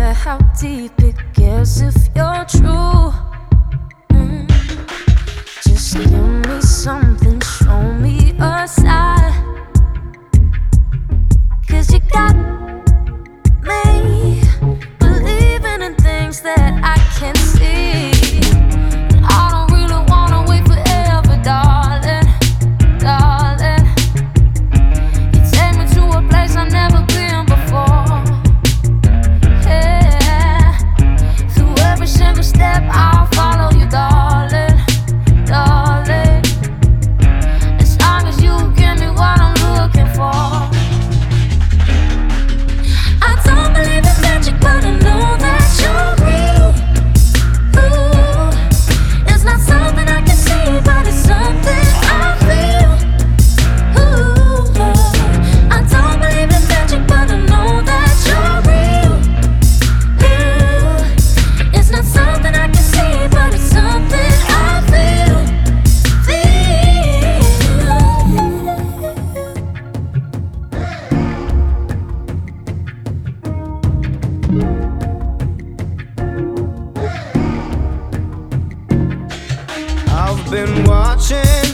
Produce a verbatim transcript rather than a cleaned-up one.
matter how deep it gets, if you're true. Mm. Just give me something, show me a side. Cause you got me believing in things that I can't see. And I don't really wanna wait forever, darling, darling. You take me to a place I've never been before. Yeah. Through every single step I'll follow you, darling, darling. As long as you give me what I'm looking for. I don't believe in magic, but I know that you're real. Ooh, it's not something I can see, but it's something I feel. Ooh, I don't believe in magic, but I know that you're real. Ooh, it's not something I can see, but it's something I feel. I've been watching